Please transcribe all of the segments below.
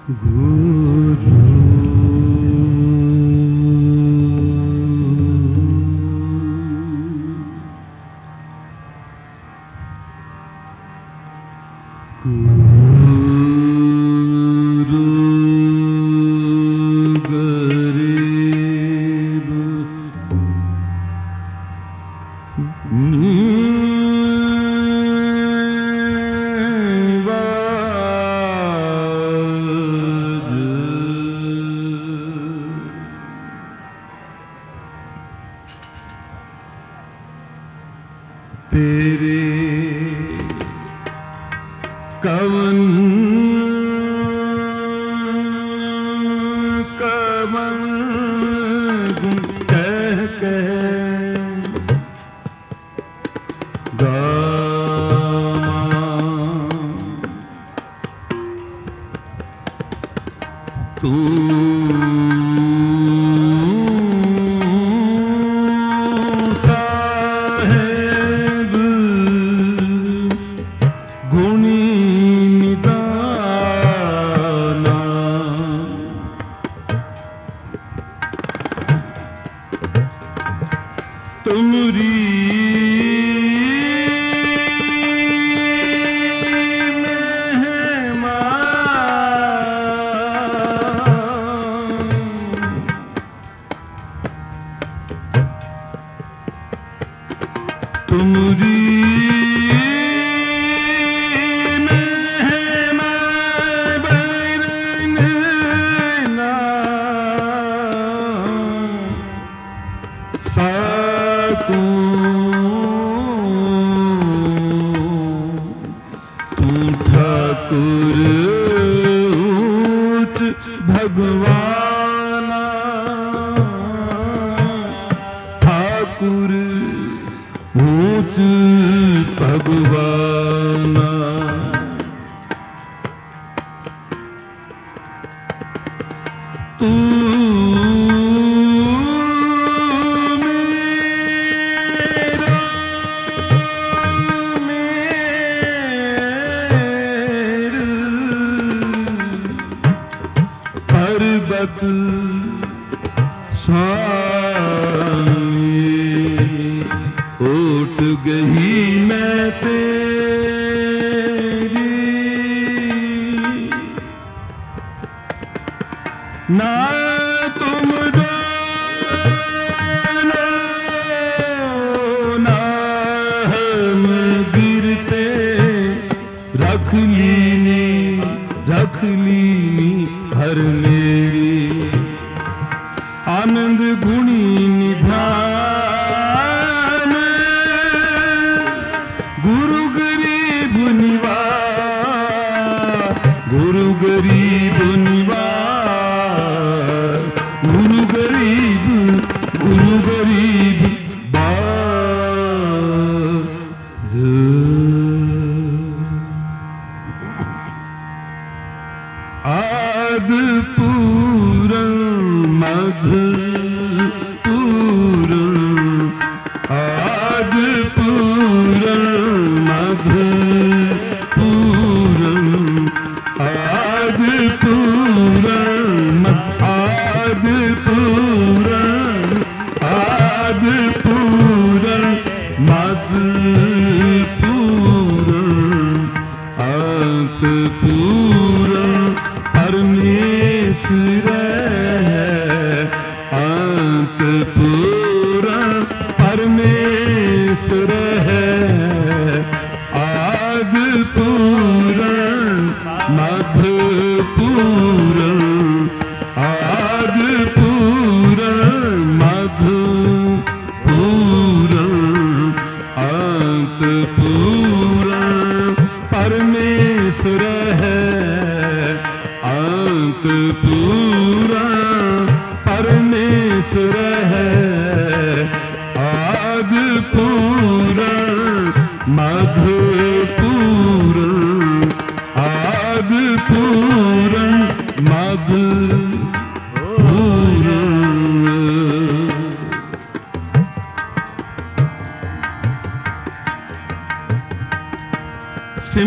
SIM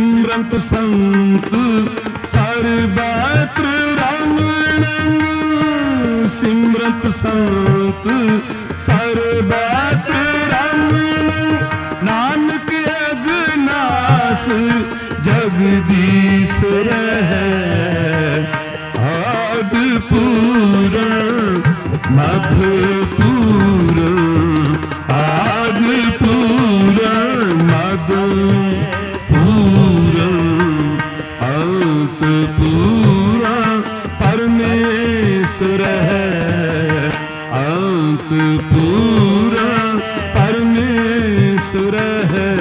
सिमरंत संत सर्वत्र रमण, सिमरंत संत सर्वत्र रमण, नानक अगनास जगदीश रहे, आदि पूरण मध्य पूरण, आदि पूरण मध्य पूरण, अंत पूरण परमेश्वर है, अंत पूरण परमेश्वर है,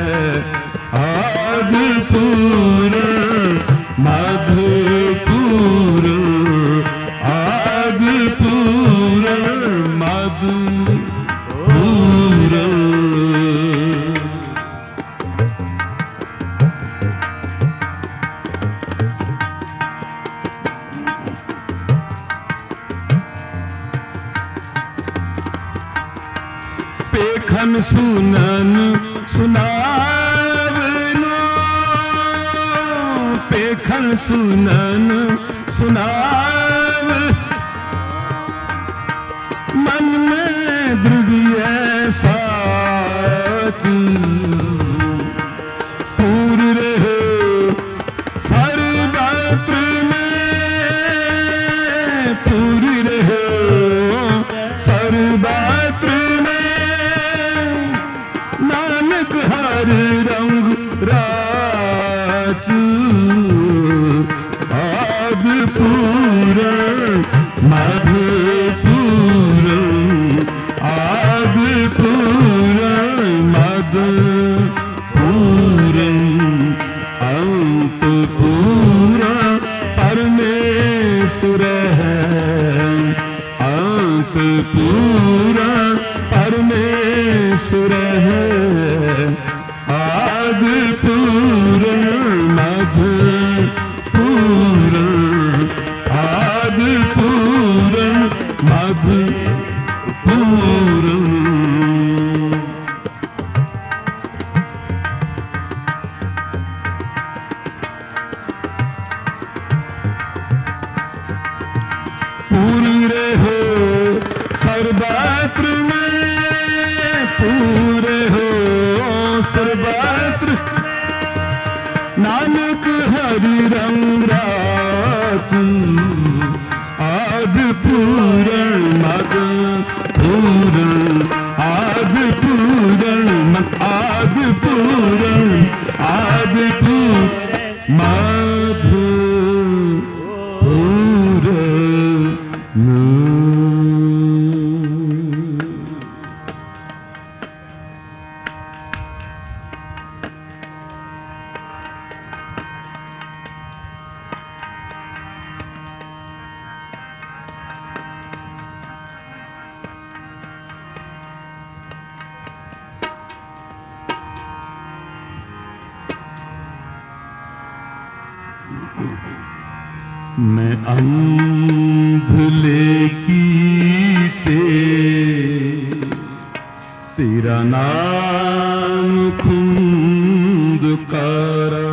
आदि पूरण मध्य पूरण, आदि पूरण मध्य पूरण। पेखन सुनन सुनावनो, पेखन सुनन सुनाव, मन में दृढ़ साच, पूर रहे सर्वत्र में, पूर रहे सर्वत्र में, नानक हर रंग राच, आदि पूरण मध्य पूरण, आदि पूरण मध्य पूरण, अंत पूरण परमेश्वर है, अंत पूरण परमेश्वर है, आदि पूरण मध्य पूरण, आदि पूरण मध्य पूरण। पूरे हो सर्वत्र में, पूरे हो सर्वत्र, नानक हरि रंग रात, आदि पूरण मध्य पूरण, आदि पूरण आदि पूरण, आदि पूरण मध्य पूरण। मैं अंधले कीटे तेरा नाम खुंदकारा,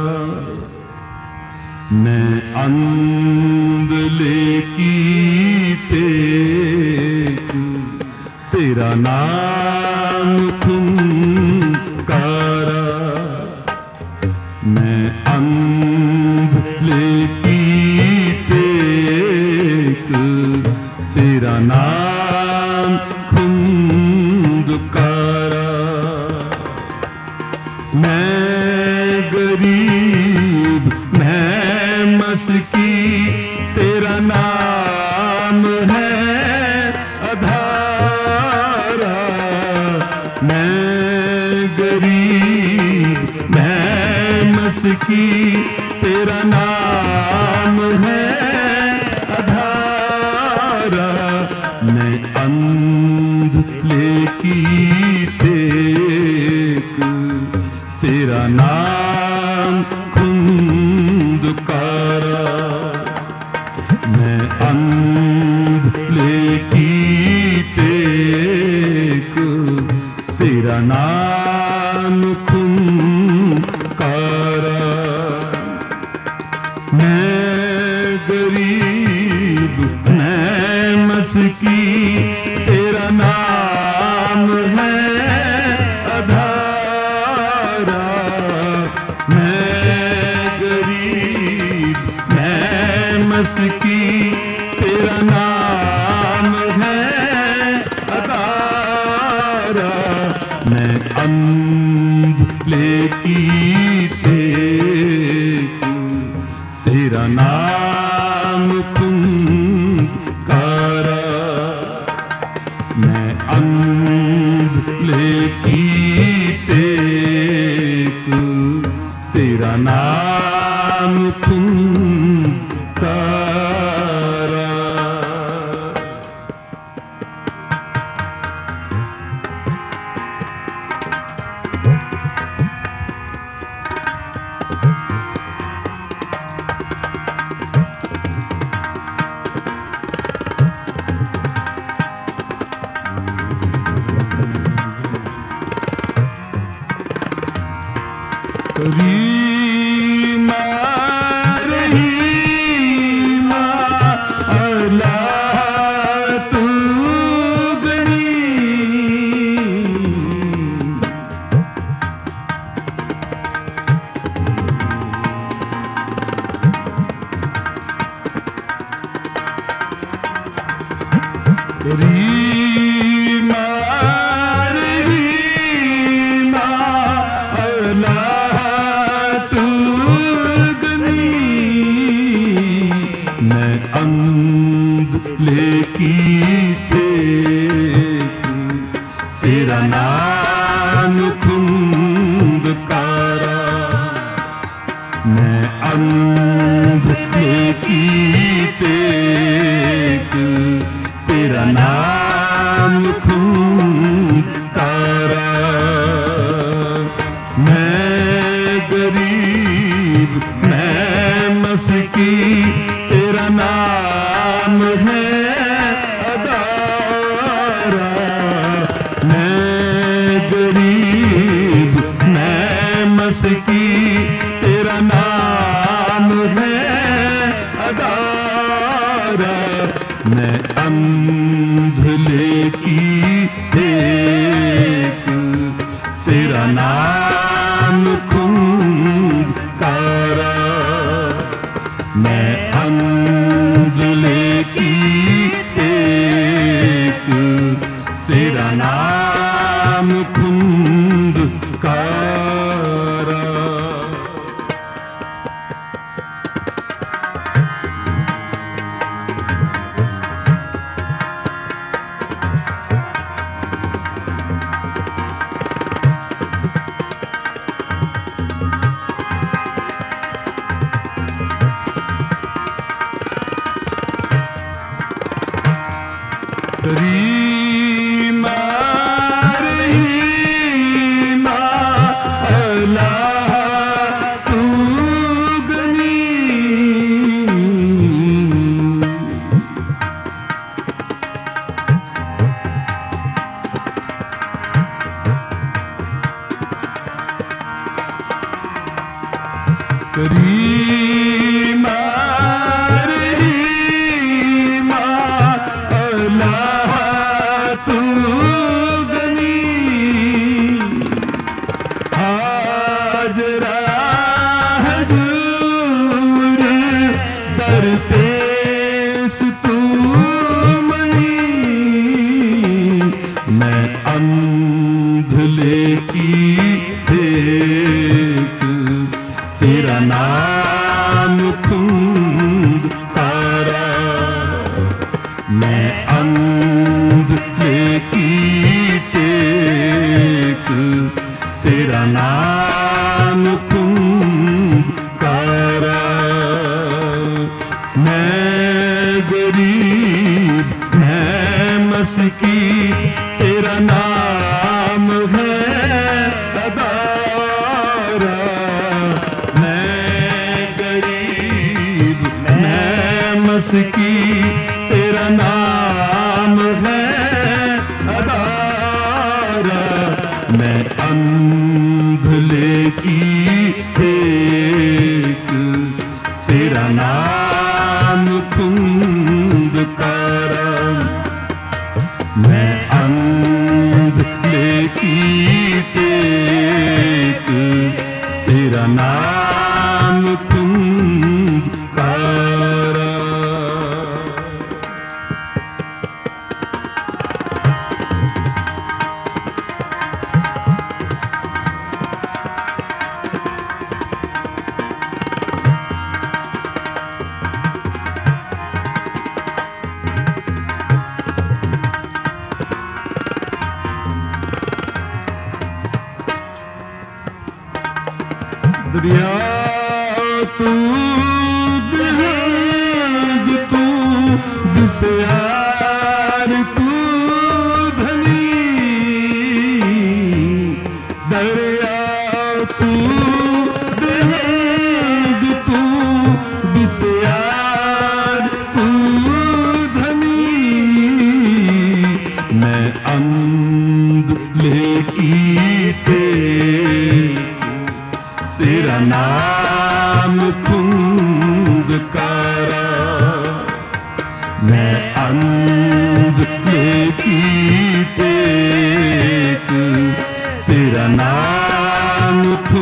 मैं अंधले कीटे तेरा नाम खुंदकारा, मैं अंधले तेरा नाम खुंदकारा, मैं गरीब मैं मस्की तेरा नाम है अधारा, मैं गरीब मैं मस्की तेरा नाम है अधारा, मैं अंधले की टेक तेरा नाम खुंदकारा, मैं अंधले की टेक तेरा नाम खुंदकारा। मैं गरीब मैं मस्की तेरा नाम है अधारा। मैं गरीब मैं मस्की तेरा नाम है अधारा। मैं अंधले की तेरा नाम खुंकारा। मैं अंधले की टेक तेरा नाम खुंकारा। रहीमा रहीमा अल्लाह तू गनी। रहीमा रहीमा अल्लाह मैं अंधले की टेक तेरा नाम खुंकारा। मैं अंधले की टेक तेरा नाम खुंकारा। मैं गरीब मैं मस्की तेरा नाम है अदारा। मैं गरीब मैं मस्की तेरा नाम है अदारा। मैं अंधले की टेक तेरा नाम खुंकारा। मैं अंधले की टेक तेरा नाम खुंकारा। रहीमा रहीमा अल्लाह तू गनी। रहीमा रहीमा अल्लाह तू गनी। हाजरा हजूर दर पेश तू मनी। मैं अंधले की टेक तेरा नाम खुंकारा। मैं अंधले की टेक तेरा नाम खुंकारा। मैं गरीब मैं मस्की तेरा नाम है अदारा। मैं गरीब मैं मस्की तेरा नाम है अदारा। मैं अंधले की टेक तेरा नाम खुंकारा। दरिया तू बिहंग तू बिस्यार तू धनी, दरिया तू बिहंग तू बिस्यार तू धनी, मैं अंधले की तेरा नाम खुंकारा। मैं अंधले की टेक तेरा नाम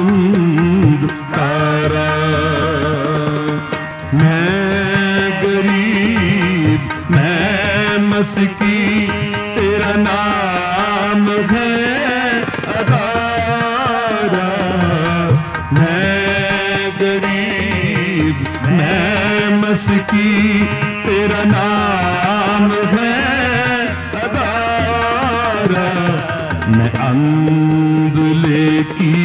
खुंकारा। मैं गरीब मैं मस्की तेरा नाम है अदारा। मैं गरीब मैं मस्की तेरा नाम है अदारा। मैं अंधले की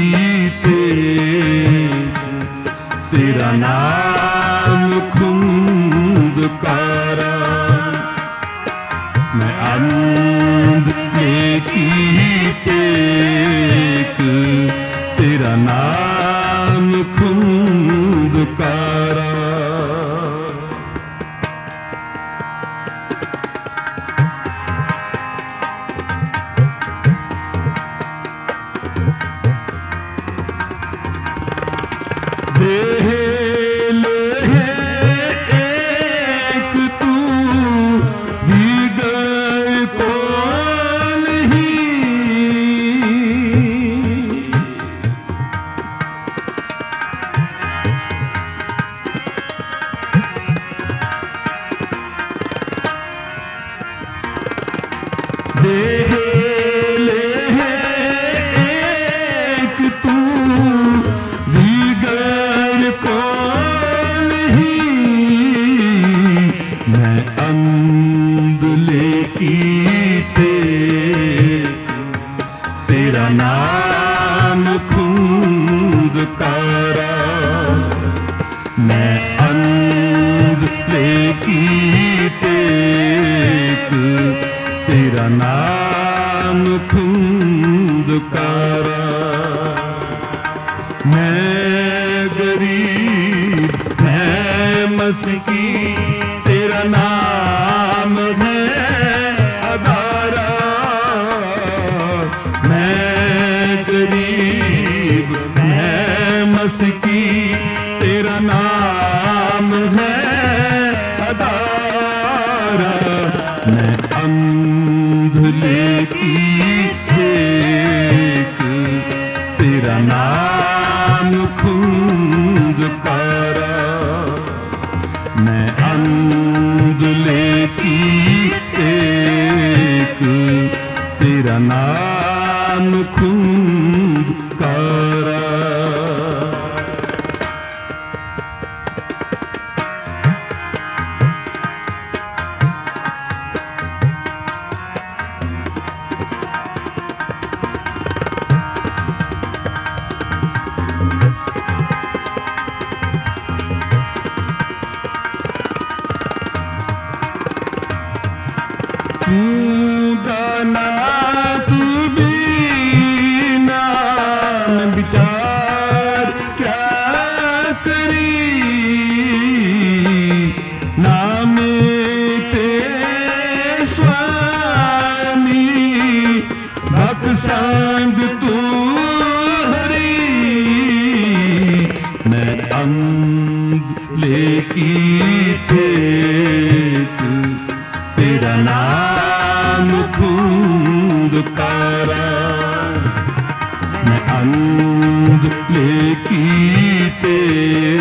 तेरा नाम खुंकारा। मैं अंधले की टेक तेरा नाम खुंकारा। देह ले एक तू दीगर को देह ले एक तू दीगर को नहीं। मैं अंधले की तेरा नाम खुंकारा। मैं अंधले की तेरा नाम खुंकारा। मैं गरीब मैं मस्की तेरा नाम है अदारा। मैं गरीब मैं मस्की तेरा नाम है अदारा। मैं अंधले की तेरा नाम खुंकारा। मैं अंधले की तेरा नाम खुंकारा। दाना तू बीना विचार क्या करी। नाम ते स्वामी भक्त संग तू हरी। मैं अंधले की तेरा नाम खुंकारा। मैं अंधले की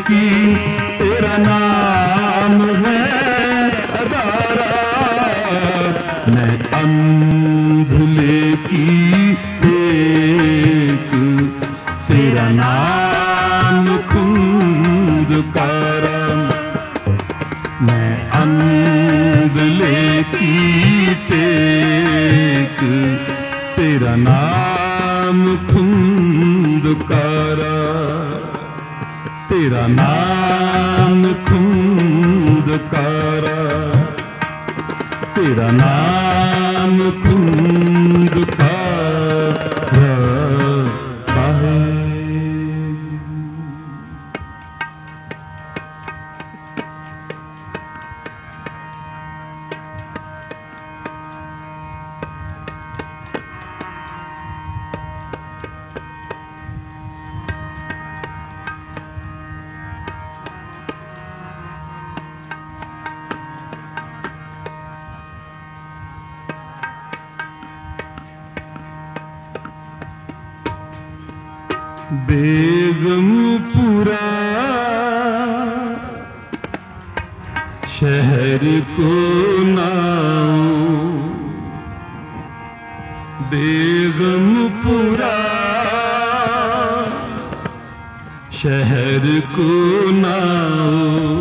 की तेरा नाम है अदारा, मैं अंधले की टेक तेरा नाम खुंदकारा, मैं अंधले की टेक तेरा नाम खुंदकारा, तेरा नाम खुंदकारा, तेरा नाम खुंदकारा है। बेगमपुरा शहर को नाओ, बेगमपुरा शहर को नाओ,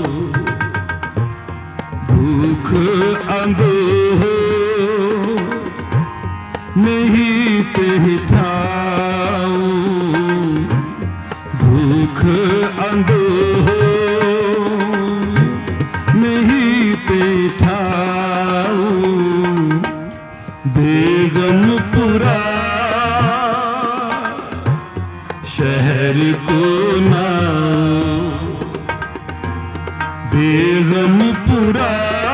भूख अंधोह नहीं पहचाओ, भूख अंधोह नहीं पेठाओ, बेगमपुरा शहर को नाओ, बेगमपुरा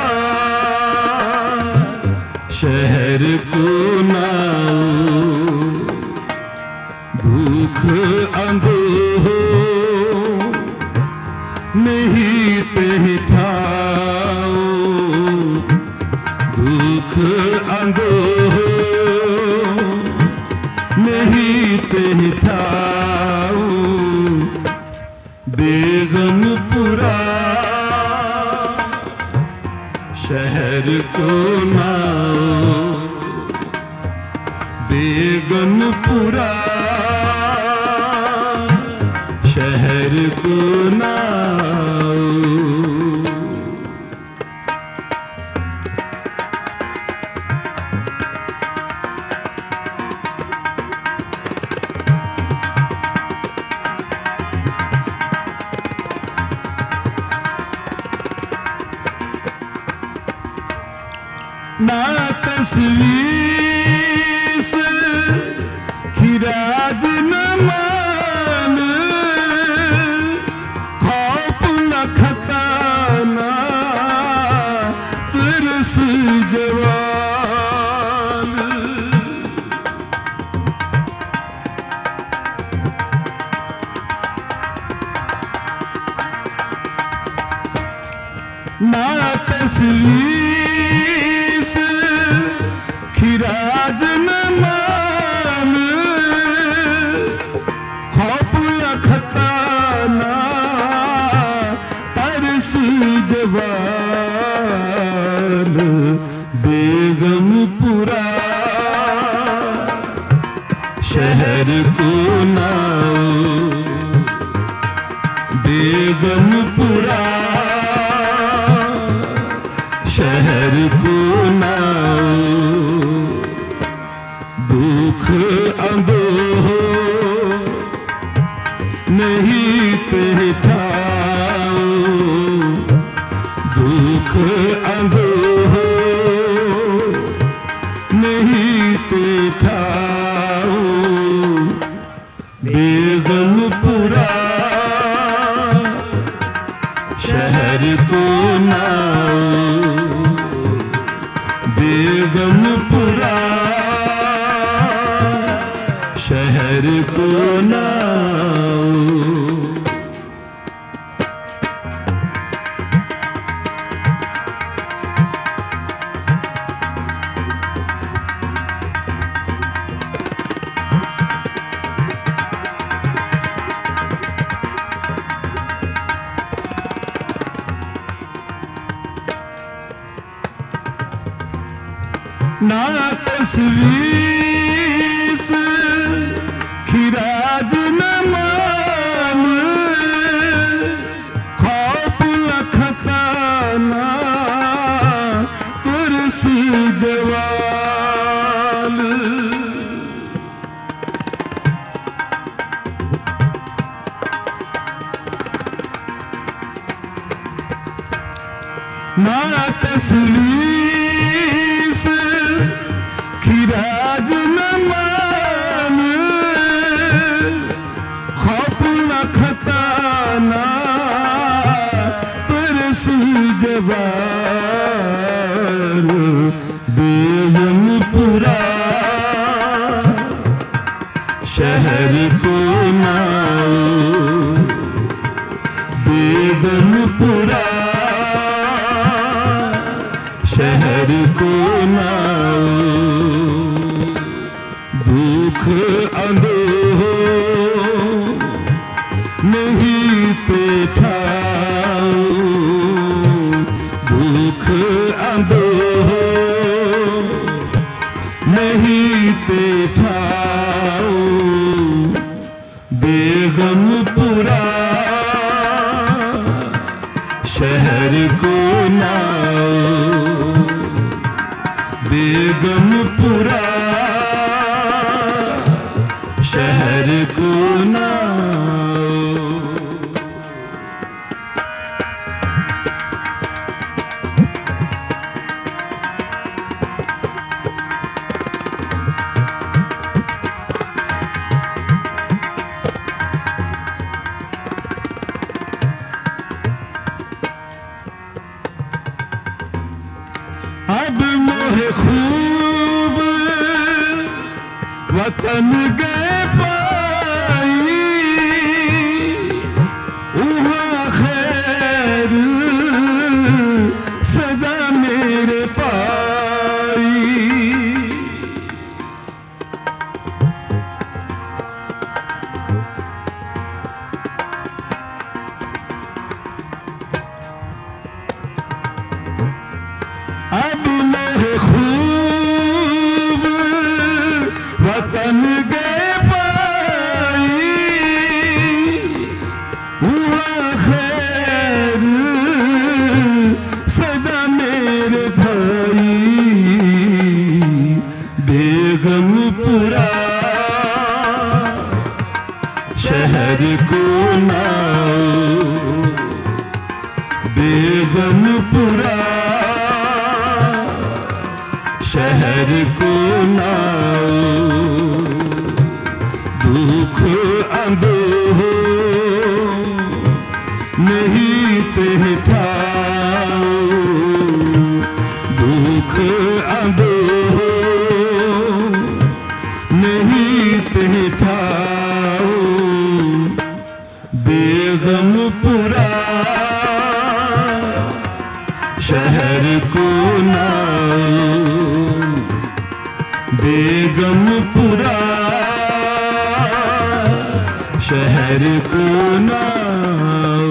शहर को नाओ, भूख अंधोह नहीं पहचाओ, भूख अंधोह नहीं पहचाओ, बेगमपुरा शहर को नाओ, बेगमपुरा शहर को नाओ। ना तस्वीर खिराज न मान, खौफ न खताना तरस जवान, ना तस्वीर खिराज न मान, खौफ न खताना तरस जवान, बेगमपुरा शहर को नाओ, बेगमपुरा शहर को नाओ, दुख अंधोह नहीं पहचाओ, दुख अंधोह नहीं पहचाओ, बेगमपुरा शहर को नाओ, बेगमपुरा शहर को नाओ। ना तस्वीस खिराज न मान खौफ लखताना तुरसी जवाल ना तस्वीस खिराज न मान खौफ लखताना तुरसी जवाल बेगमपुरा शहर को नाओ बेगमपुरा शहर को नाओ दुख अंधेर नहीं पेठाओ दुख अंधेर नहीं पेठाओ बेगमपुरा शहर को नाओ बेगमपुरा शहर को नाओ अब मोहे खूब वतन गए पाई वहाँ खैर सदा मेरे पाई अब मोहे खूब वतन गए पाई वहाँ खैर सदा मेरे भाई बेगमपुरा शहर को नाओ बेगमपुरा शहर को नाओ दुख अंधेर नहीं पेठाओ दुख अंधेर नहीं पेठाओ बेगमपुरा शहर को नाओ बेगमपुरा शहर को नाओ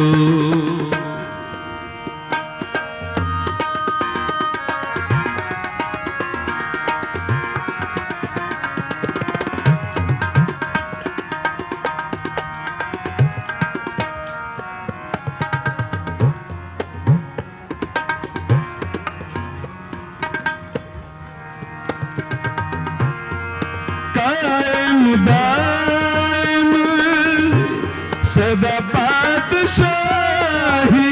दाम सदा बादशाही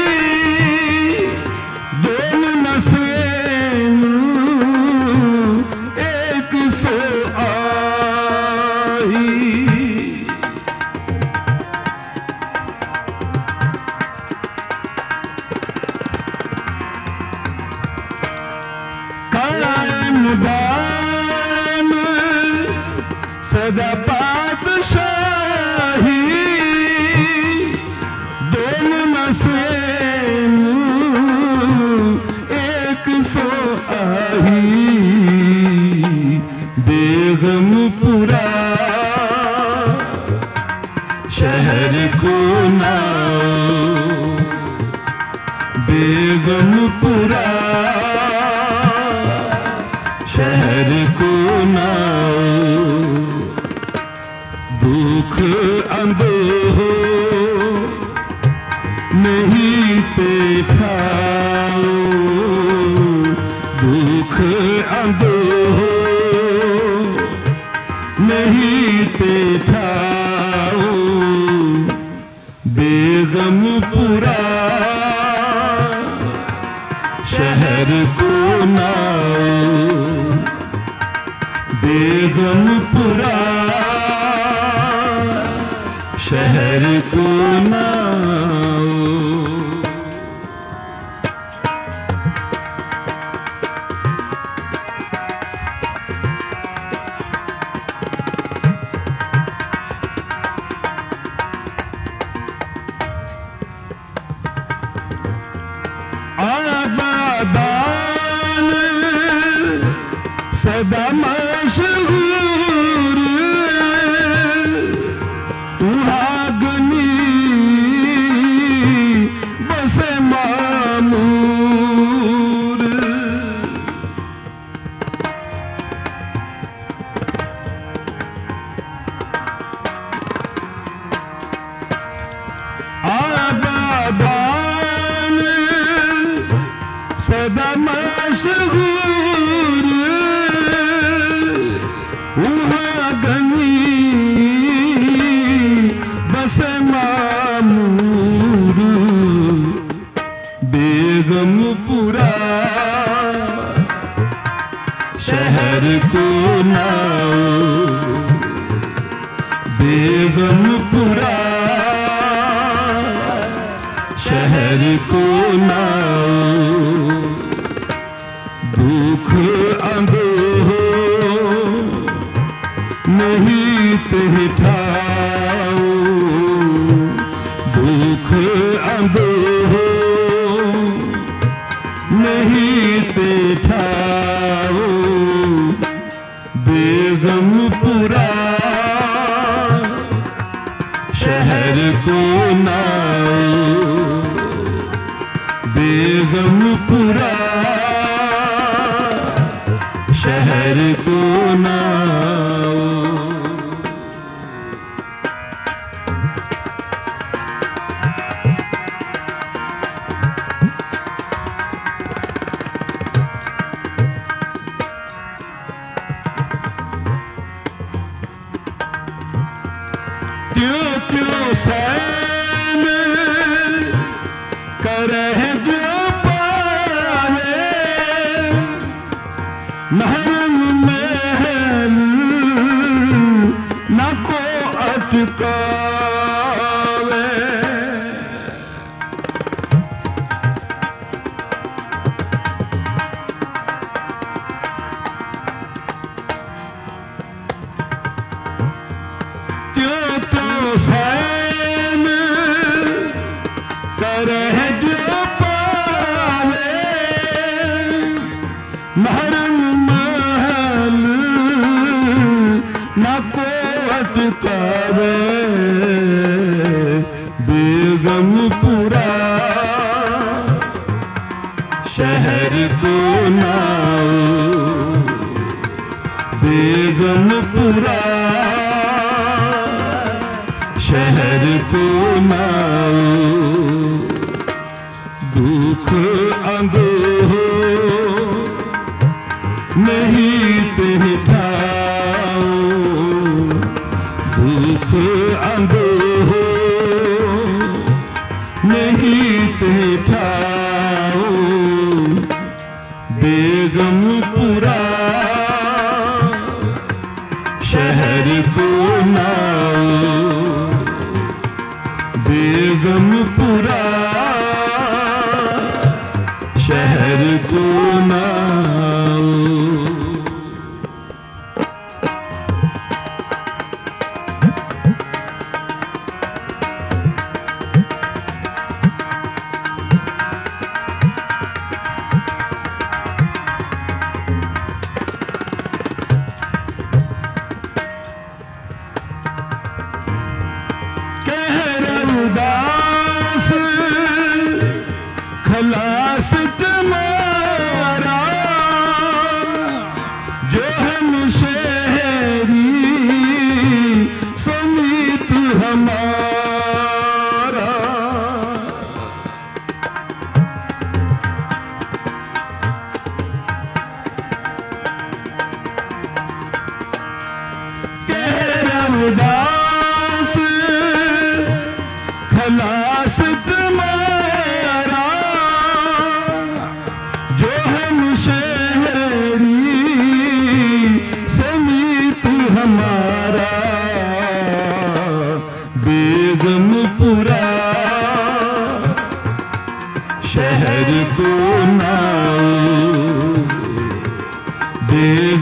दोनों नस्लें एक सो आई कायम दाम सदा बादशाही दोनों नस्लें एक सो आई बेगमपुरा शहर को नाओ बेगमपुरा शहर को नाओ, दुख अंदोह नहीं पेठाओ, दुख अंदोह नहीं पेठाओ, बेगमपुरा शहर को नाओ, बेगमपुरा शहर को नाओ। आबादान सदा मशहूर, उहागनी बस मामूर, आबादान सदा मशहूर, उहागनी बस मामूर, बेगमपुरा शहर को नाओ, बेगमपुरा शहर को नाओ, दुख अंदोह नहीं पेठाओ, दुख अंदोह नहीं पेठाओ, बेगमपुरा शहर को नाओ, बेगमपुरा शहर को नाओ। त्यों त्यों सैन करह जो पावे, महरम महल न को अटकावे, त्यों त्यों सैन करह जो पावे, महरम महल न को अटकावे, बेगमपुरा शहर को नाओ, बेगमपुरा शहर को नाओ, दुख अंदोह नहीं पेठाओ, दुख अंदोह नहीं पेठाओ, बेगमपुरा शहर को नाओ, बेगमपुरा शहर को नाओ।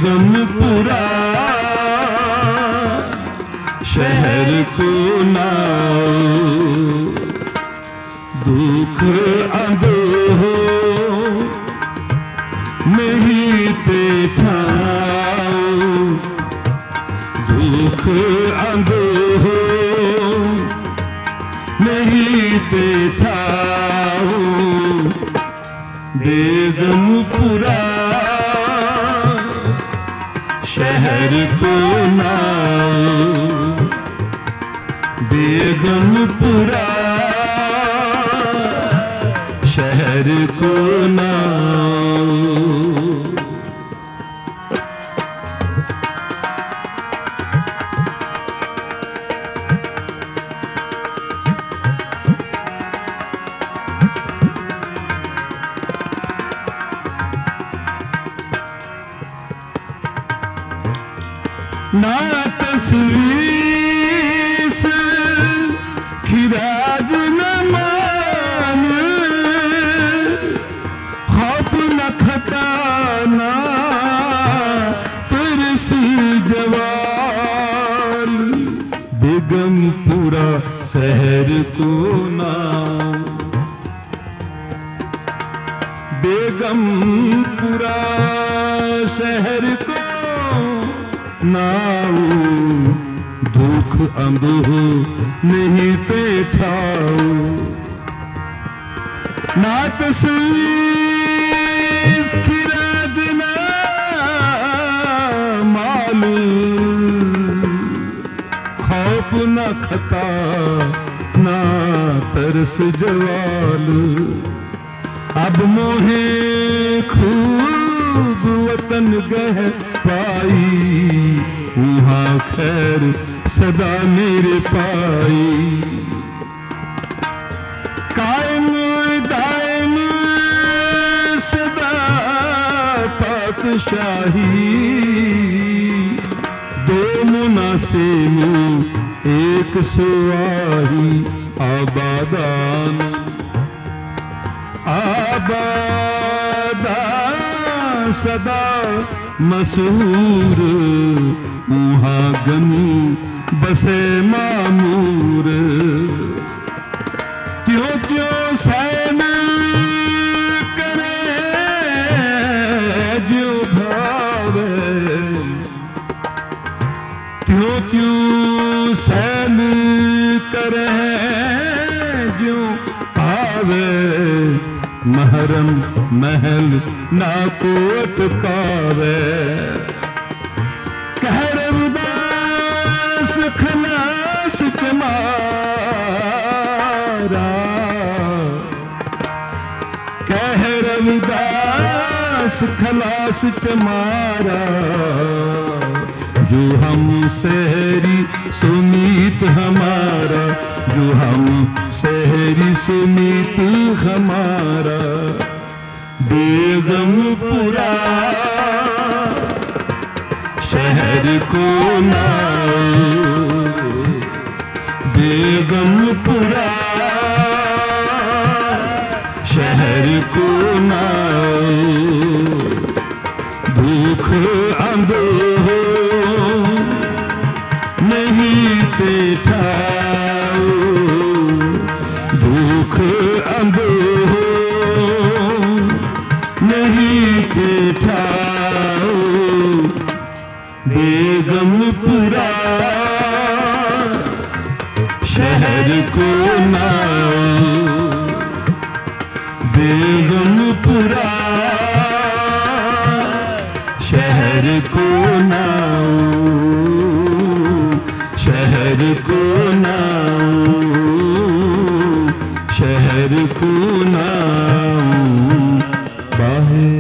बेगमपुरा शहर को नाओ, दुख अंधो नहीं पे ठाओ, दुख अंधो नहीं पे ठाओ, बेगमपुरा शहर को नाओ, बेगमपुरा शहर को नाओ। ना तस्वीर खिराज न मान, खौफ न खटाना तरसी जवाल, बेगमपुरा शहर को नाम, बेगमपुरा शहर को नाओ, दुख अंधो नहीं पेठाओ, ना तस्वीर खिराज न मालूम, खौफ न खता ना तरस जवाल, अब मोहे खूब वतन गह पाई, वहाँ खैर सदा मेरे पाई, कायम दायम सदा पातशाही, दो मुनासिब एक सुवाही, आबादान आबादान सदा मशहूर, वहाँ गनी बसे मामूर, क्यों क्यों सैन करे जो भावे, क्यों क्यों सैन करे जो भावे, महरम महल ना को अटकावे, कह रविदास खलास चमारा, कह रविदास खलास चमारा, जो हम सहरी सुमीत हमारा, जो हम सहरी सुमीत हमारा, बेगमपुरा शहर को नाओ, बेगमपुरा शहर को नाओ, दुख अंधो नहीं पेठाओ, दुख अंधो नहीं पेठाओ, बेगमपुरा शहर को नाओ, बेगमपुरा शहर को नाओ, शहर को नाओ, शहर को नाओ, बाहे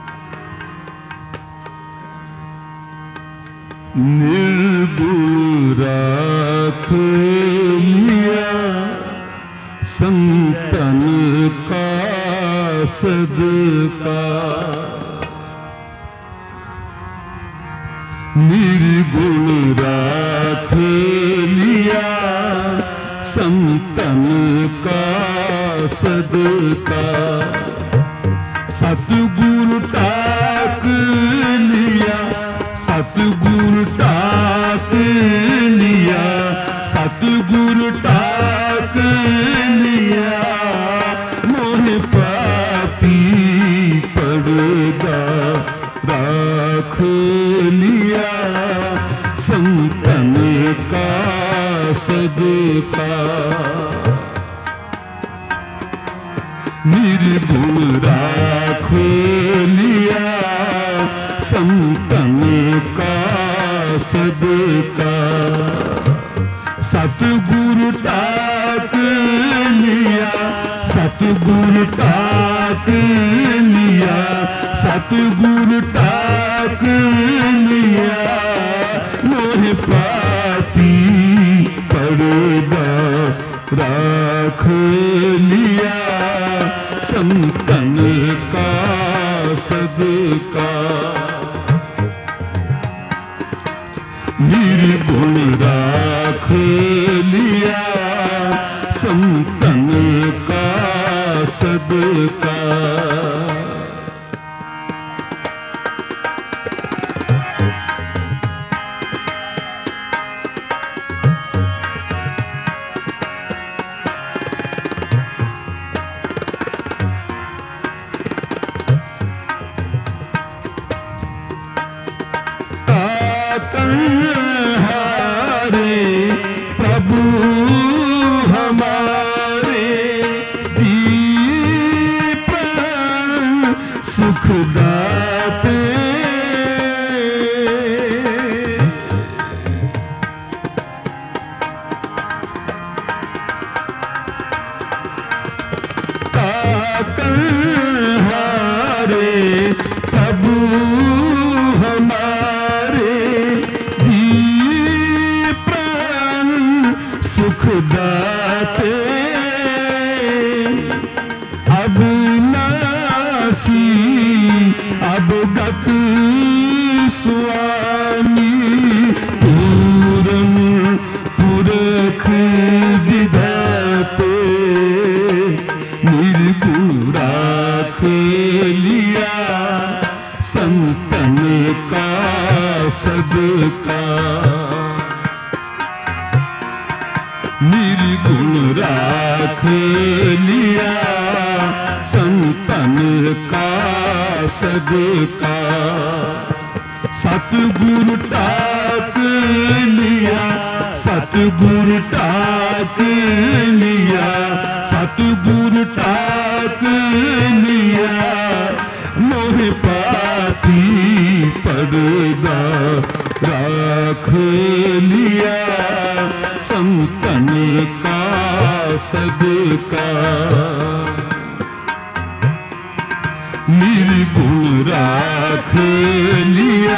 निर्गुण राख लिया संतन का सदका। निर्गुण राख लिया संतन का सदका। सतगुरु टाक लिया सतगुरु टाक लिया सतगुरु टाक लिया। मोह पापी पर्दा राख लिया संतन का सदका। निर्गुण राख लिया संतन का सदका। सतगुरु टाक लिया सतगुरु टाक लिया सतगुरु टाक लिया। मोह पापी पर्दा राख लिया संतन का सदका। निर्गुण राख लिया संतन का सदका। प्रभु हमारे जी प्राण सुख दाते। ताकनहारे प्रभु हमारे सुख दाते। अब नासी अब गत स्वामी पूरन पुरख विधाते। निर्गुण राख लिया संतन का सदका। निर्गुण राख लिया संतन का सदका। सतगुरु टाक लिया सतगुरु टाक लिया सतगुरु टाक लिया। मोह पापी पर्दा राख लिया संतन का सदका। निर्गुण राख लिया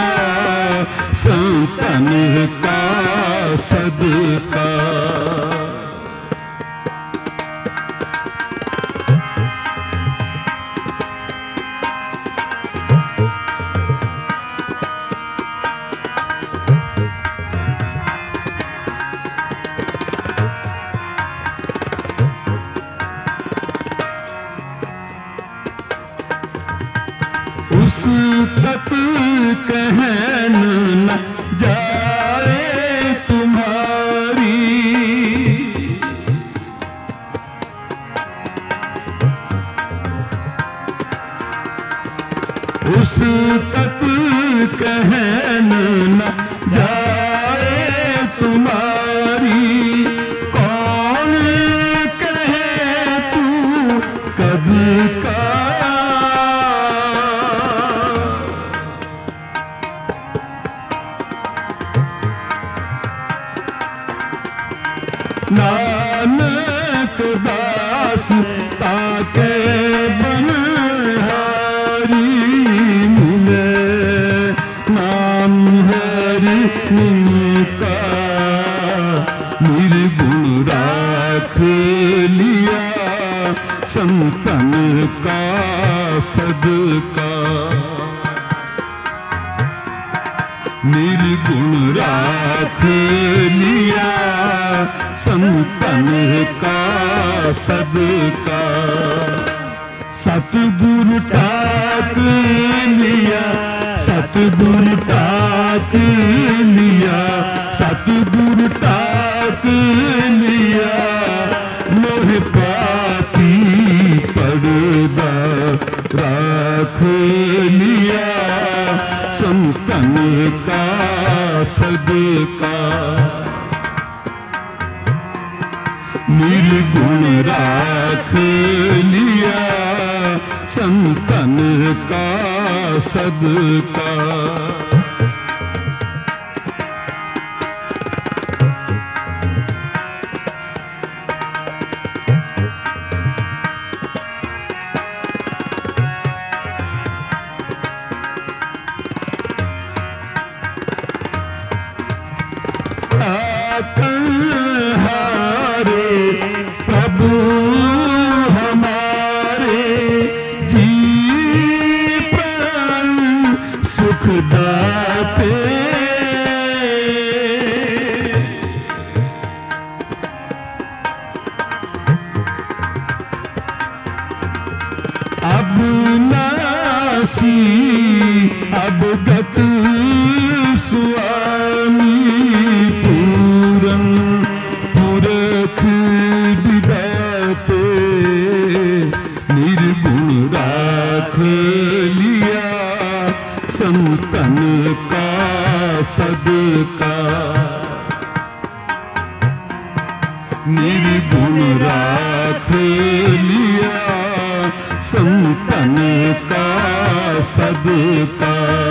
संतन का सदका। उस तक कहन न जाए तुम्हारी। उस तक कहन न जाए तुम्हारी। कौन कहे तू कब का नानक दास ताके बनहारी। मिले नाम हरि निका निर्गुण राख लिया संतन का सदका। निर्गुण राख लिया संतन का सदका। सतगुरु टाक लिया, सतगुरु टाक लिया, सतगुरु टाक लिया। मोह पापी पर्दा राख लिया संतन का सदका। निर्गुण राख लिया संतन का सदका। प्रभु हमारे जी प्राण सुख दाते। अब नासी अब गत स्वामी पूरन पुरख विदाते। निर्गुण राख लिया संतन का सदका। निर्गुण राख लिया संतन का सदका।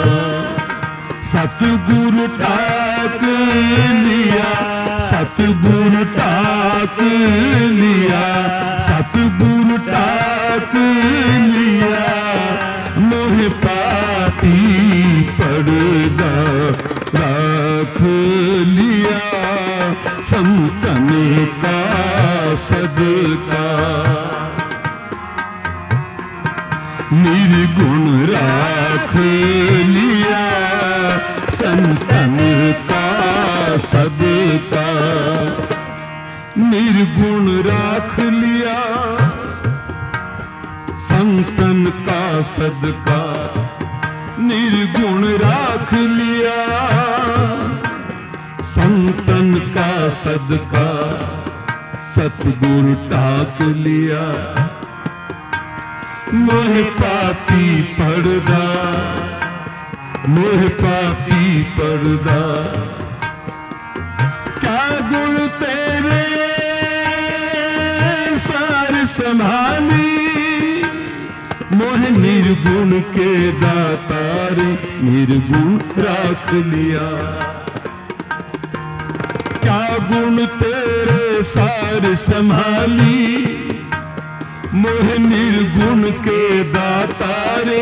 सतगुरु टाक लिया, सतगुरु टाक लिया, सतगुरु टाक लिया। मोह पापी पर्दा राख लिया संतन का सदका। निर्गुण राख लिया संतन का सदका। निर्गुण राख लिया संतन का सदका। निर्गुण राख लिया संतन का सदका। सतगुरु टाक लिया मोह पापी पर्दा, मोह पापी पर्दा। क्या गुण तेरे सार संभाली, मोह निर्गुण के दातार निर्गुण राख लिया। क्या गुण तेरे सार संभाली, मोह निर्गुण के दातारे।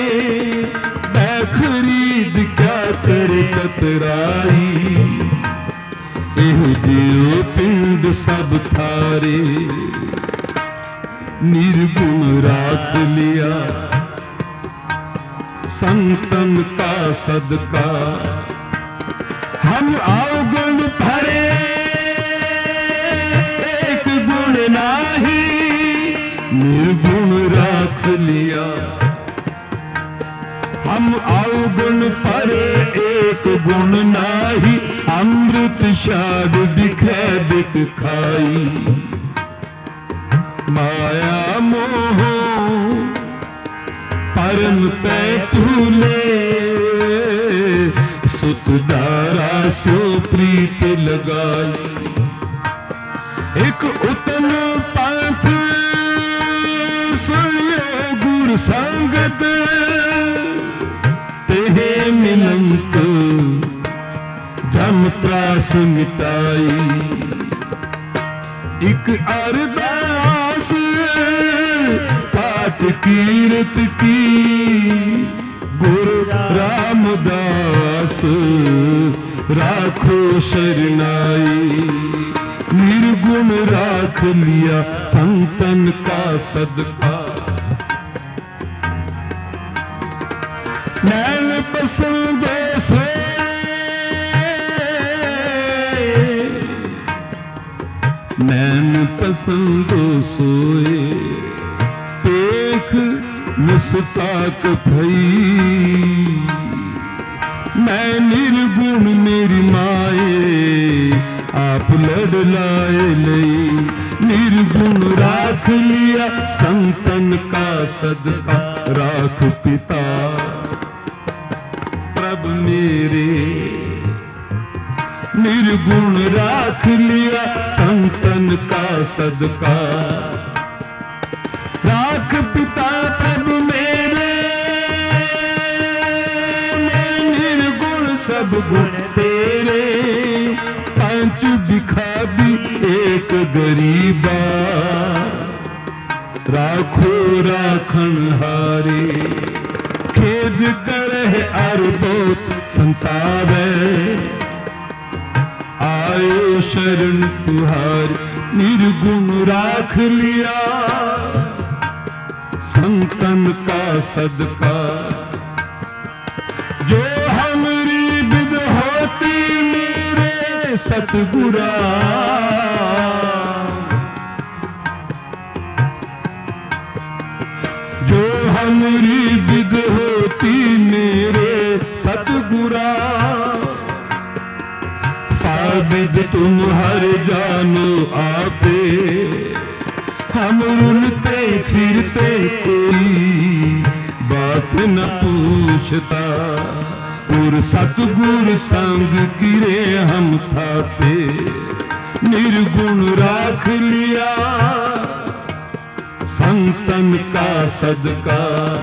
खरीद क्या कर चतराई, एह जियो पिंड सब थारे। निर्गुण राख लिया संतन का सदका। हम अवगुण भरे एक गुण नाही, निर्गुण राख लिया। हम अवगुण परे एक गुण नाही, अमृत शाद दिखे बिक खाई। माया मोह परम पे तूले, सुतदारा सो प्रीत लगाई। एक उत्तम पंथ सुनियो गुरु संगत, तेहे मिलंत जम त्रास मिटाई। एक अरदास पाठ कीरत की, गुरु रामदास राखो शरणाई। राख लिया संतन का सदका। नैन पसंदे से नैन पसंदो सोए, पेख मुस्ताक भई। मैं निर्गुण मेरी माए, आप लड़ लाए लई। निर्गुण राख लिया संतन का सदका। राख पिता प्रभ मेरे, निर्गुण राख लिया संतन का सदका। राख पिता प्रभु मेरे, निर्गुण सब गुण तेरे। पांच भिखारी एक गरीबा, राखो राखन हारे। खेद करे अरबोत संसारे, आयो शरण तुहार। निर्गुण राख लिया संतन का सदका। जो हमरी विद होती मेरे सतगुरा, जो हमरी विद होती मेरे सतगुरा। साबिद तुम हर जानो आपे, हम रुलते फिरते कोई बात न पूछता। और सतगुर संग किरे हम थापे। निर्गुण राख लिया संतन का सदका।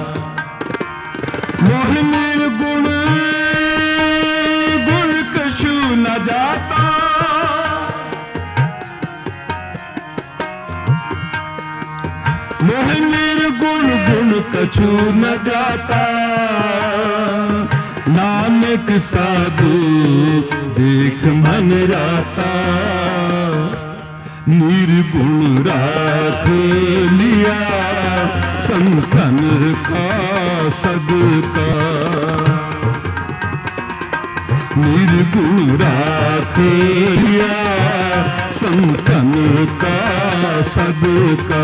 मोह निर्गुण गुण कछु न जाता। मोह निर्गुण गुण कछु न जाता। नानक साधु देख मन राता। निर्गुण राख लिया संतन का सदका। निर्गुण राख लिया संतन का सदका।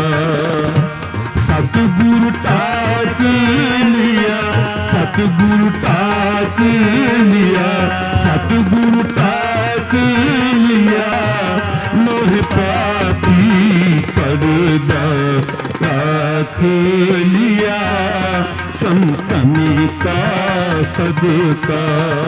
सतगुरु टाक लिया, सतगुरु टाक लिया, सतगुरु टाक लिया। मोह पापी पर्दा राख लिया संतन का सदका।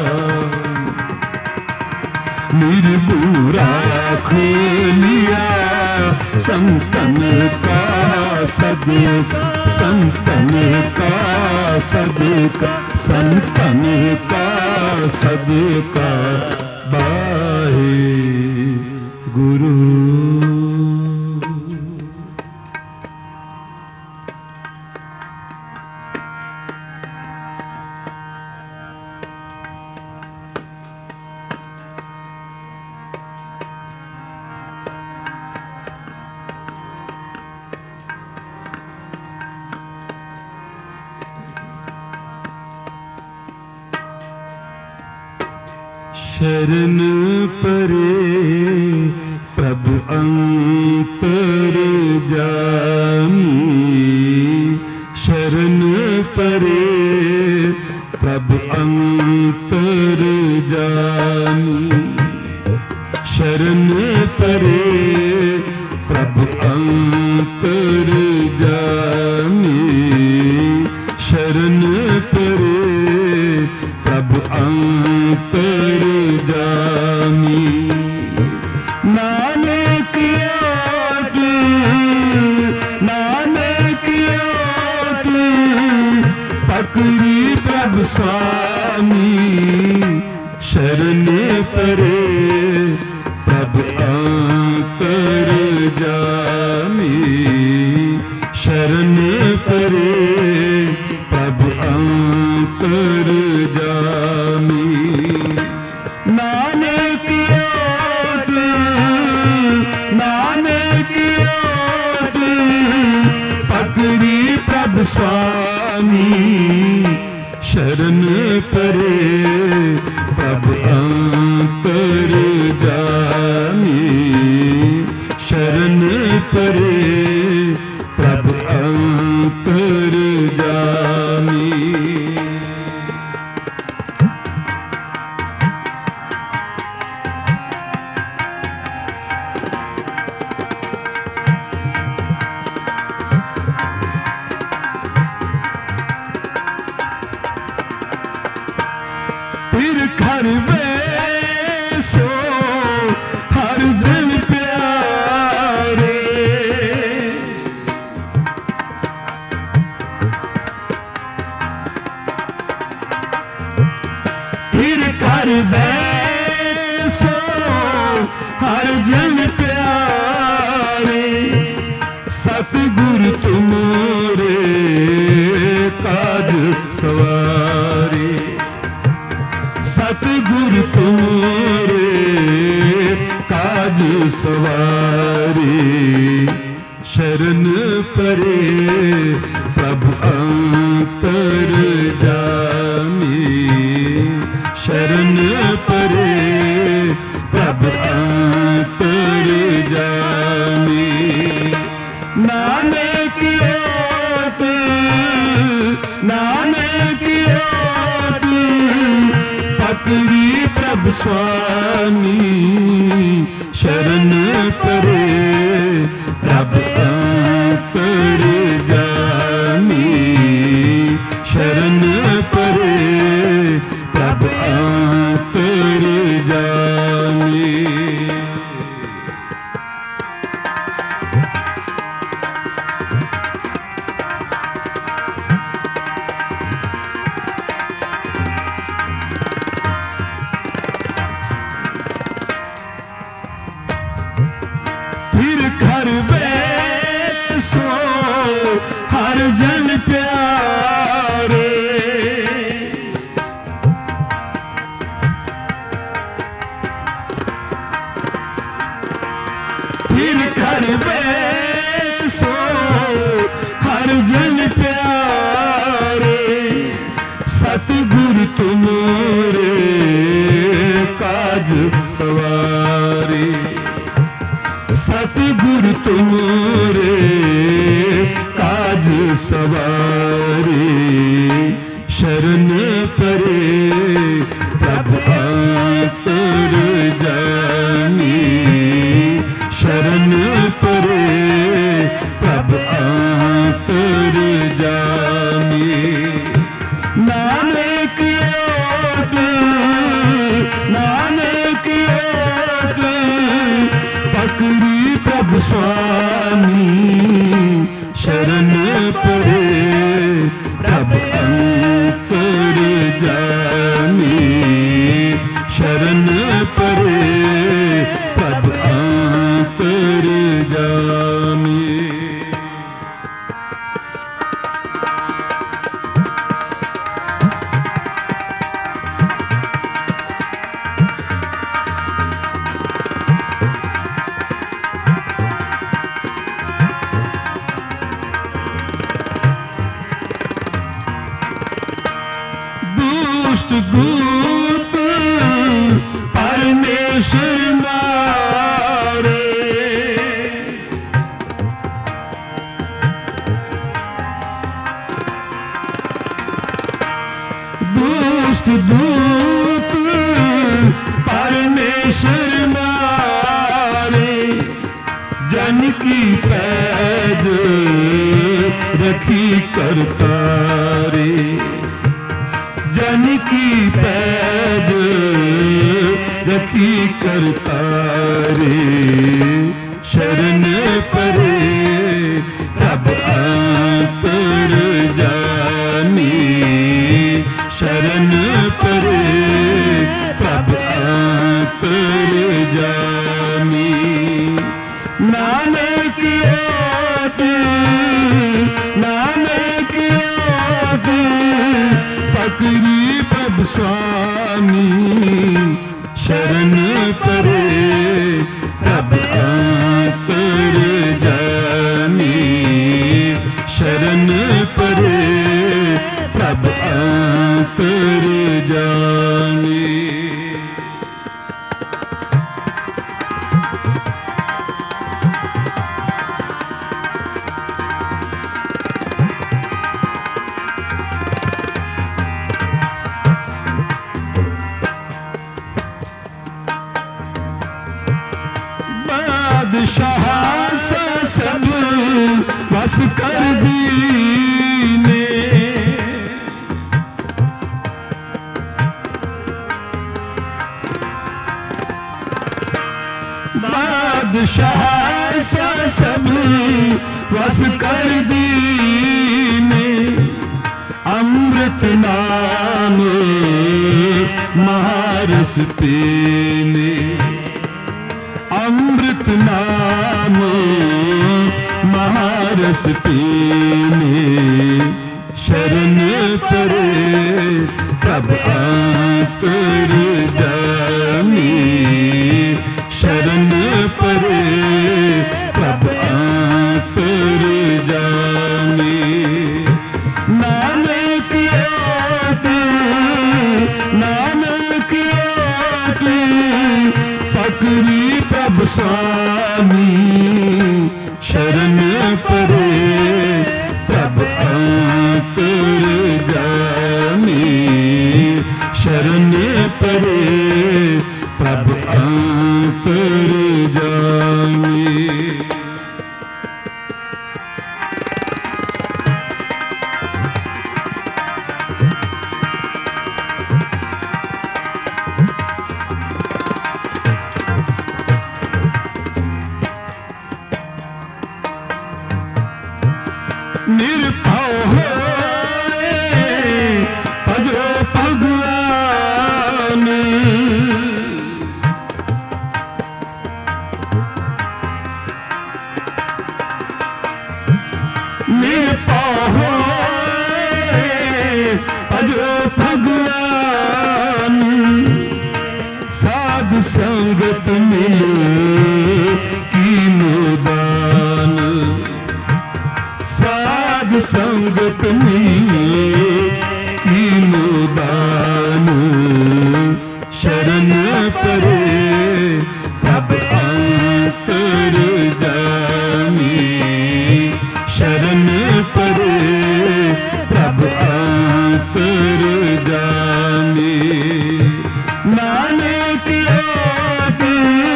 निर्गुण राख लिया संतन का सदका। संतन का सदका, संतन का सदका। बाहे गुरु। शरण परे प्रभु अंतर जामी। शरण परे प्रभु अंतर जामी। शरण परे प्रभु अंतर जामी। शरण परे प्रभु अंतर जामी। नानक ओट, नानक ओट पकड़ी प्रभु स्वामी। शरण परे प्रभु अंतर जामी। शरण परे प्रभु अंतर जामी। नानक ओट, नानक प्रभु स्वामी शरण परे प्रभु अंतर जामी शरण परे प्रभु अंतर जामी। फिर घर में सो हर जन प्यारे फिर घर में सो हर जन प्यारे सतगुरु तुमरे काज सवारे सतगुरु तुमरे काज सवारे शरण परे प्रभु अंतर जामी शरण परे प्रभु अंतर जामी। नानक ओट नानक ओट पकड़ी प्रभु स्वामी शरण परे प्रभु अंतर जामी शरण परे प्रभु अंतर जामी। फिर घर में सो हर जन प्यारे फिर घर में सो हर जन प्यारे सतगुरु तुमरे काज सवारे सतगुरु तुमरे काज सवारे शरण परे प्रभु अंतर जामी शरण परे प्रभु अंतर जामी। नानक ओट नानक ओट पकड़ी प्रभु स्वामी शरण परे प्रभु अंतर जामी शरण परे प्रभु अंतर जामी। दुष्ट दूत परमेश्वर मारे दुष्ट दूत परमेश्वर मारे जन की पैज रखी करतारे जन की पैद रखी करतारे शरण परे प्रभु अंतर जामी शरण परे प्रभु अंतर जामी। नानक ओट नानक ओट पकड़ी प्रभु स्वामी शरण परे प्रभु अंतर जामी शरण परे अंतर्यामी। बादशाह सा सब बस कर दीने, बादशाह सा सब बस कर दीने। अमृत नाम महारस पीने, अमृत नाम महारस पीने। शरण परे प्रभ अंतर्यामी, शरण परे प्रभ अंतर्यामी। नानक आते, नानक आते पकड़ी प्रभ स्वामी। शरण परे प्रभ अंतर्यामी, शरण परे प्रभ अंतर्यामी। निरपौ होए भजो भगवान, निरपौ होए भजो भगवान। साध संगत मिले कीनो दान, साध संगत मिले कीनो दान। शरण परे प्रभ अंतर्यामी, शरण परे प्रभ अंतर्यामी। नानक आते,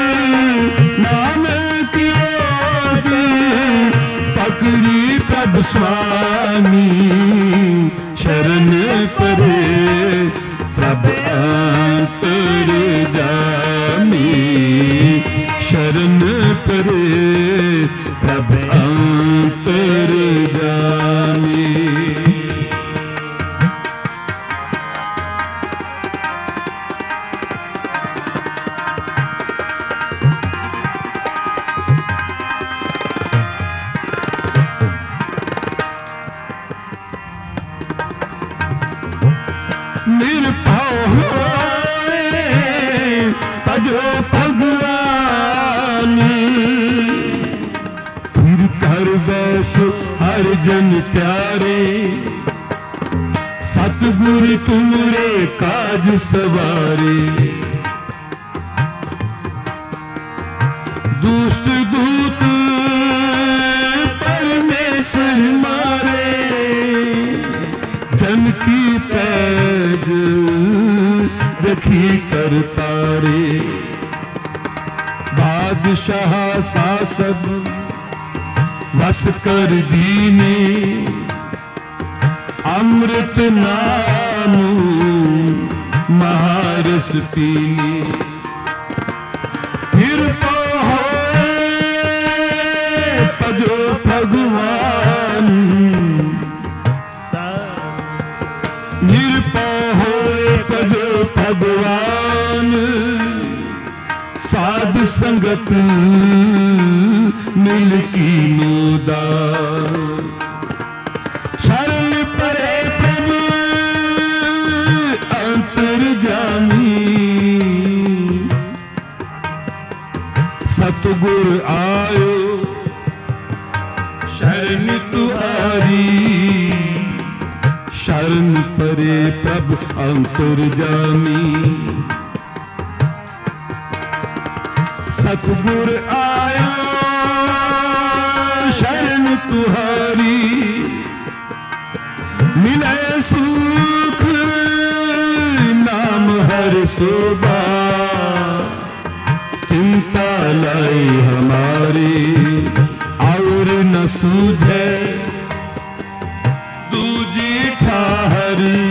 नानक आते पकड़ी प्रभ स्वामी। शरण परे प्रभ अंतर्यामी, शरण परे प्रभ अंतर्यामी। निरपौ होए भजो भगवान। फिर कर बैसो हर जन प्यारे, सतगुर तुमरे काज सवारे। दुष्ट दूत परमेश्वर मारे, जन की पैज रखी कर तारे। बादशाह सा सब बस कर दीने, अमृत नाम महारस पीने। फिर तो होए भजो भगवान, निरपौ होए भजो भगवान। साध संगत मिल कीनो दान। शरण परे प्रभु अंतर्यामी, सतगुर आयो शरण तुहारी। शरण शरण परे प्रभ अंतर्जामी। सतगुर आया शरण तुहारी, मिले सुख नाम हर शोभा। चिंता लाई हमारी और न सूझे दूजी ठाहरी।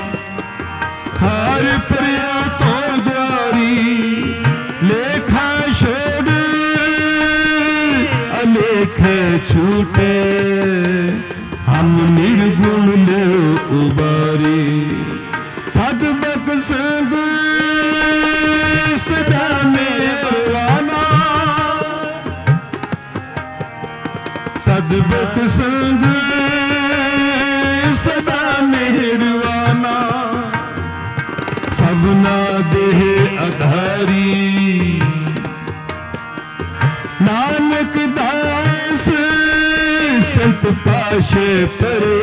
हार प्रिया तो द्वारी लेखा छोड़ अलेख छूटे। हम निर्गुण ले उबारी, सतबक संग सदा मेरवाना। सतबक संग सदा मेहरवाना। सबना देह आधारी नानक दास संत पाशे परो।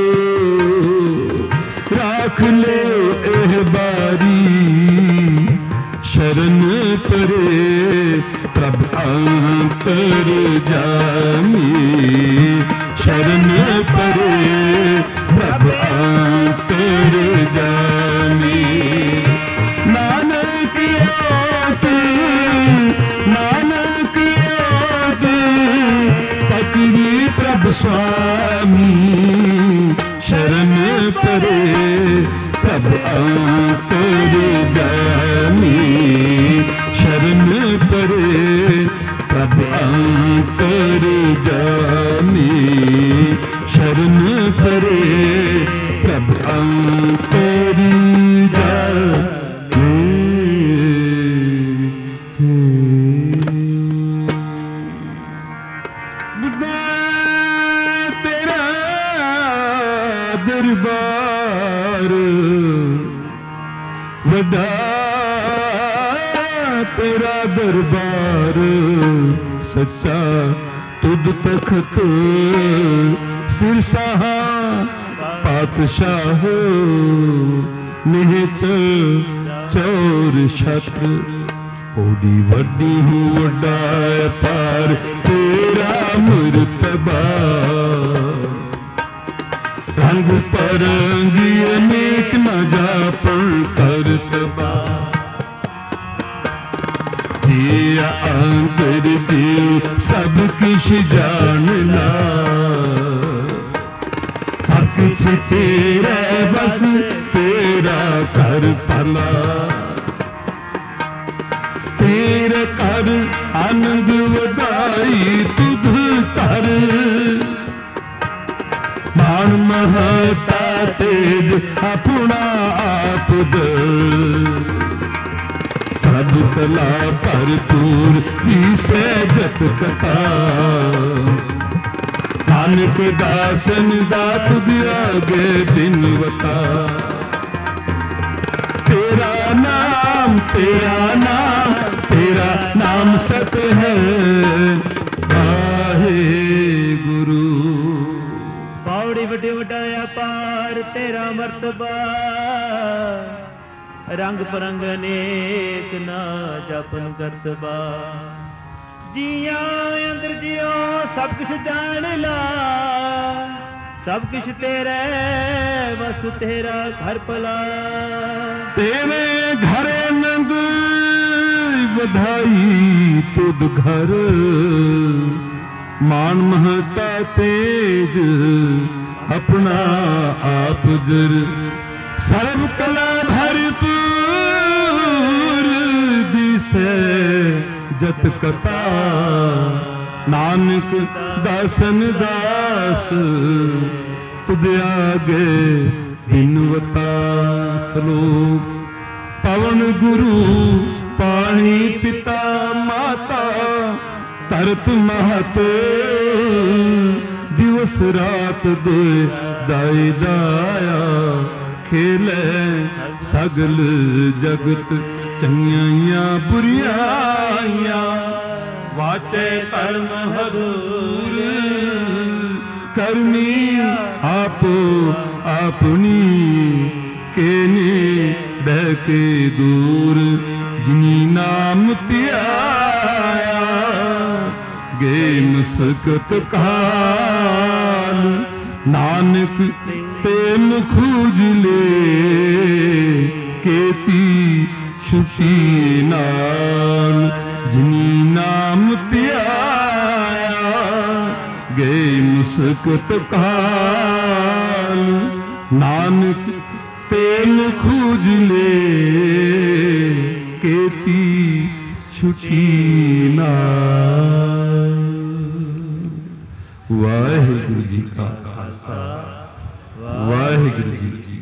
राख ले एह बारी शरण परे प्रभ अंतर्जामी। शरण परे प्रभ अंतर्जामी। नानक ओट नानक ओट पकड़ी प्रभ स्वामी। शरण परे प्रभ अंतर्जामी। शरण परे प्रभ अंतर्जामी। शरण परे प्रभ अंतर्जामी। तेरा दरबार वड्डा, तेरा दरबार सच्चा। तुद तखत सिरसाहा पातशाह। निहचल चौर छत्र ओडी वड्डी हूँ वड्डा पार। तेरा मुरतबा रंग परंगी अनेक न जापन करतबा। जिया अंतर जीव सब किश जानना। सब किछ तेरा बस तेरा कर भला। तेरे कर आनंद वदाई तुध कर। मान महता तेज अपना आप दर। सब कला भरपूर से जत कथा। नानक दासन दात दिया गे बिनवता। तेरा नाम तेरा नाम तेरा नाम सत है वाहे गुरु। बावड़ी वड्डे वड्डा अपार तेरा मर्तबा। रंग परंग अनेक ना जापन करतबा। जिया अंदर जियो सब कुछ जान ला। सब कुछ तेरे बस तेरा घर भला। तेरे घरे नंद बधाई तुद घर। मान महता तेज अपना आप जर। सर्व कला भरपूर दिसे जत कथा। नानक दासन दास तुद आगे बिनवता। श्लोक पवन गुरु पानी पिता माता। तरत महत दिवस रात दे दाई दाया। खेले सगल जगत चंगियां बुरियां। वाचे धर्म हदूर करनी आपो अपनी केने बहके दूर जिनी नाम त्याया गे मुस्कत काल नानक ते मुखूज ले केती छुटी नाल जिनी नाम त्याया गे मुस्कत काल नानक तेन खूज ले केती छुटी नाल। वाहिगुरु जी का खालसा वाहिगुरु जी की